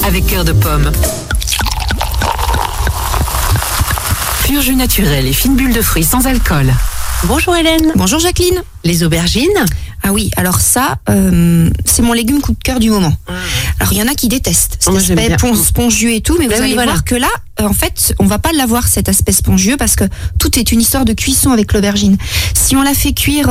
avec cœur de pomme. Pur jus naturel et fine bulle de fruits sans alcool. Bonjour Hélène. Bonjour Jacqueline. Les aubergines? Ah oui, alors ça, c'est mon légume coup de cœur du moment. Alors il y en a qui détestent cet aspect spongieux et tout, mais vous allez voir que là, en fait, on va pas l'avoir cet aspect spongieux parce que tout est une histoire de cuisson avec l'aubergine. Si on la fait cuire,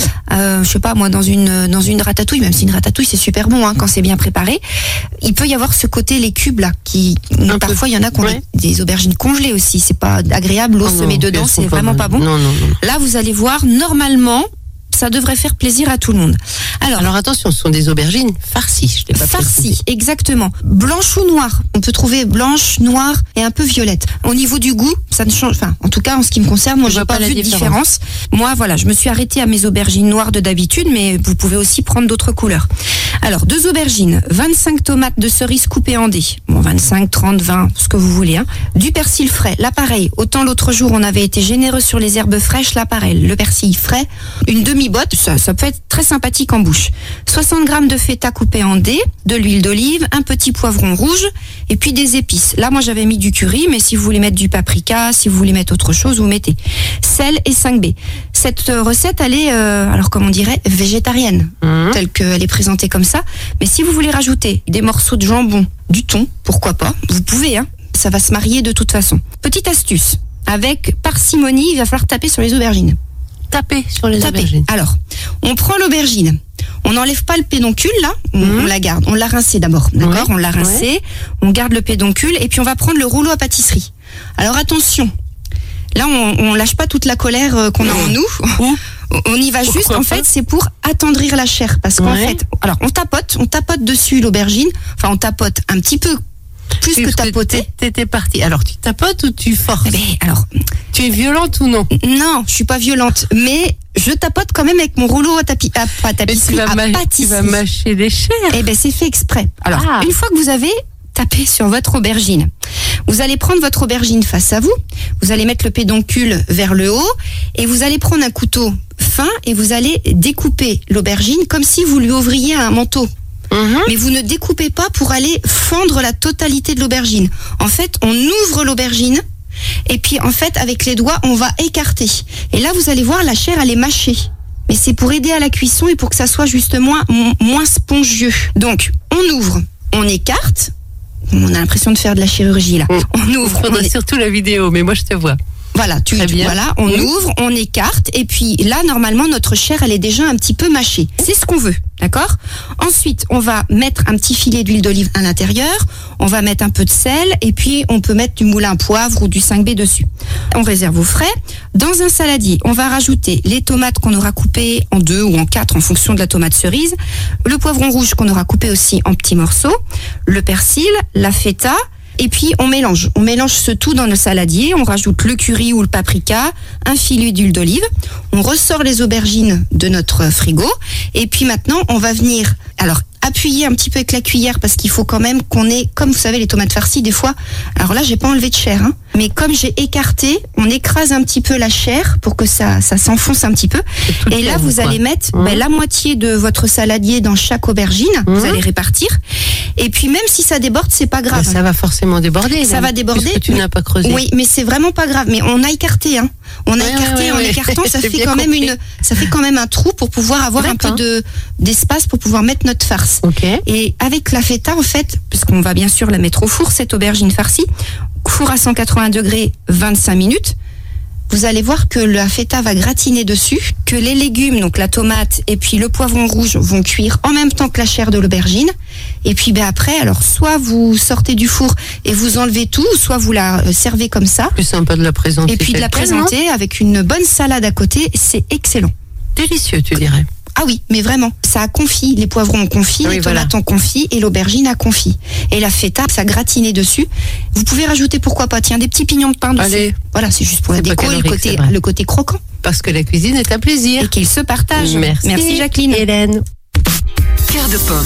je sais pas moi, dans une ratatouille, même si une ratatouille c'est super bon quand c'est bien préparé, il peut y avoir ce côté les cubes là parfois il y en a qui ont des aubergines congelées aussi, c'est pas agréable, l'eau se met dedans, c'est vraiment pas bon. Non. Là vous allez voir, normalement ça devrait faire plaisir à tout le monde. Alors attention, ce sont des aubergines farcies. Farcies, exactement. Blanche ou noire. On peut trouver blanche, noire et un peu violette. Au niveau du goût, ça ne change. Enfin, en tout cas, en ce qui me concerne, moi, j'ai pas vu de différence. Moi, voilà, je me suis arrêtée à mes aubergines noires de d'habitude, mais vous pouvez aussi prendre d'autres couleurs. Alors, 2 aubergines, 25 tomates de cerises coupées en dés. Bon, 25, 30, 20, ce que vous voulez. Du persil frais. Là, pareil. Autant l'autre jour, on avait été généreux sur les herbes fraîches. Là, pareil. Le persil frais. Une demi-botte. Ça peut être très sympathique en bouche. 60 grammes de feta coupé en dés, de l'huile d'olive, un petit poivron rouge et puis des épices. Là, moi, j'avais mis du curry, mais si vous voulez mettre du paprika, si vous voulez mettre autre chose, vous mettez. Sel et 5B. Cette recette, elle est, alors comme on dirait, végétarienne, telle qu'elle est présentée comme ça. Mais si vous voulez rajouter des morceaux de jambon, du thon, pourquoi pas, vous pouvez, ça va se marier de toute façon. Petite astuce, avec parcimonie, il va falloir taper sur les aubergines. Taper sur les aubergines. Alors, on prend l'aubergine. On n'enlève pas le pédoncule, là. On la garde. On l'a rincé d'abord. D'accord? On l'a rincé. On garde le pédoncule. Et puis, on va prendre le rouleau à pâtisserie. Alors, attention. Là, on lâche pas toute la colère qu'on a en nous. On y va juste, en fait, c'est pour attendrir la chair. Parce qu'en fait, alors, on tapote dessus l'aubergine. Enfin, on tapote un petit peu. Plus que tapoter. T'étais partie. Alors, tu tapotes ou tu forces? Alors, tu es violente ou non? Non, je suis pas violente, mais je tapote quand même avec mon rouleau à pâtisserie. Tu vas mâcher les chairs. C'est fait exprès. Alors, une fois que vous avez tapé sur votre aubergine, vous allez prendre votre aubergine face à vous, vous allez mettre le pédoncule vers le haut, et vous allez prendre un couteau fin, et vous allez découper l'aubergine comme si vous lui ouvriez un manteau. Mais vous ne découpez pas pour aller fendre la totalité de l'aubergine. En fait, on ouvre l'aubergine et puis en fait, avec les doigts, on va écarter. Et là, vous allez voir, la chair, elle est mâchée. Mais c'est pour aider à la cuisson et pour que ça soit justement moins spongieux. Donc, on ouvre, on écarte. On a l'impression de faire de la chirurgie là. On ouvre. On a surtout la vidéo, mais moi je te vois. Voilà, on ouvre, on écarte, et puis là, normalement, notre chair, elle est déjà un petit peu mâchée. C'est ce qu'on veut, d'accord? Ensuite, on va mettre un petit filet d'huile d'olive à l'intérieur, on va mettre un peu de sel, et puis on peut mettre du moulin à poivre ou du 5B dessus. On réserve au frais. Dans un saladier, on va rajouter les tomates qu'on aura coupées en 2 ou en 4 en fonction de la tomate cerise, le poivron rouge qu'on aura coupé aussi en petits morceaux, le persil, la feta. Et puis, on mélange ce tout dans le saladier, on rajoute le curry ou le paprika, un filet d'huile d'olive, on ressort les aubergines de notre frigo, et puis maintenant, on va venir, appuyer un petit peu avec la cuillère, parce qu'il faut quand même qu'on ait, comme vous savez, les tomates farcies, des fois, alors là, j'ai pas enlevé de chair, mais comme j'ai écarté, on écrase un petit peu la chair pour que ça s'enfonce un petit peu, et là, vous allez mettre la moitié de votre saladier dans chaque aubergine, vous allez répartir, et puis même si ça déborde, c'est pas grave. Ça va forcément déborder. Ça va déborder. Puisque tu n'as pas creusé. Oui, mais c'est vraiment pas grave. Mais on a écarté, On a écarté, en écartant, ça fait quand même ça fait quand même un trou pour pouvoir avoir un peu d'espace pour pouvoir mettre notre farce. Et avec la feta, en fait, puisqu'on va bien sûr la mettre au four, cette aubergine farcie, four à 180 degrés, 25 minutes. Vous allez voir que la feta va gratiner dessus, que les légumes, donc la tomate et puis le poivron rouge vont cuire en même temps que la chair de l'aubergine. Et puis après, alors soit vous sortez du four et vous enlevez tout, soit vous la servez comme ça. Plus sympa de la présenter. Et puis de la présenter avec une bonne salade à côté, c'est excellent. Délicieux, tu dirais. Ah oui, mais vraiment, ça a confit, les poivrons ont confit, les tomates ont confit et l'aubergine a confit. Et la feta, ça gratiné dessus. Vous pouvez rajouter, pourquoi pas, des petits pignons de pain dessus. Allez. Voilà, c'est juste pour la déco et le côté croquant. Parce que la cuisine est un plaisir. Et qu'il se partage. Merci Jacqueline. Hélène. Cœur de pomme.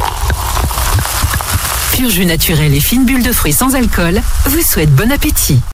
Pur jus naturel et fine bulle de fruits sans alcool vous souhaite bon appétit.